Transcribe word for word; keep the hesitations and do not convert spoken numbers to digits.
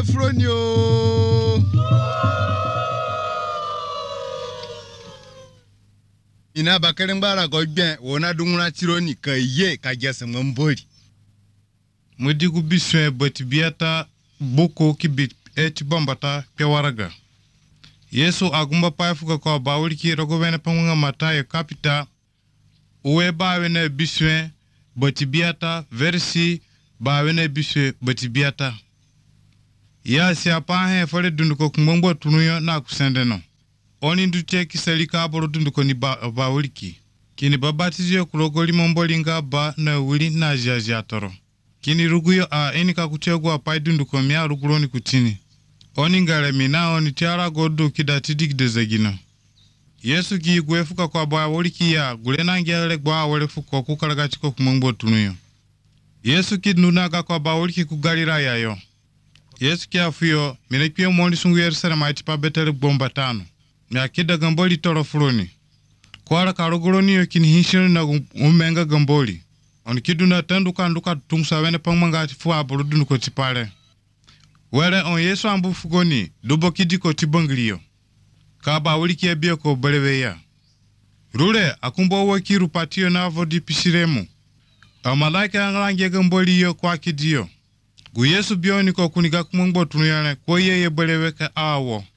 fronio. Ina bakare mbara go bien wona dunguna tironi ka ye ka gese mbori. Mudigu biswe bati biata boko kibit eti bombata pewaraga. Yesu agumba paifuka kwa bawuliki rogobene pamunga matayo kapita uwe bawene biswe bati biata versi bawene biswe bati biata. Ya si apahe fole dunduko kumbombo tunuyo na kusendeno. Oni nduche kisalika aboro dunduko ni ba, bawuliki. Kini babatizio kulogoli momboli nga ba na wuli na jajiatoro. Kini ruguyo a eni kakuchegwa pai dunduko miya ruguloni kutini. Oni ngale mina oni tiara godu kidati digdezegino. Yesu ki gwefuka kwa bawuliki ya gulena ngele gwa walefuko kukalagachiko kumombo tunuyo. Yesu ki nunaga kwa bawuliki kugalira yayo. Yesu ki afuyo minekio mwoni sungu yerisara maitipa betele bomba tano. Ya kida gamboli toro fuloni. Kwa karuguloni yo kini hishino na umenga gamboli. Oni kidu na tendu kanduka tungsa wene pangmanga tifuwa aburudu nuko tipale. Wele on Yesu ambu fugoni dubo kidiko tibangiliyo. Kaba uliki ebie ko beleweya. Rule akumbo wakiru patiyo na avodi pisiremu. Amalaika angalange gamboli yo kwa kidiyo. Gu Yesu bioni ko kuniga kumungbo tunuyane kwa yeye beleweka awo.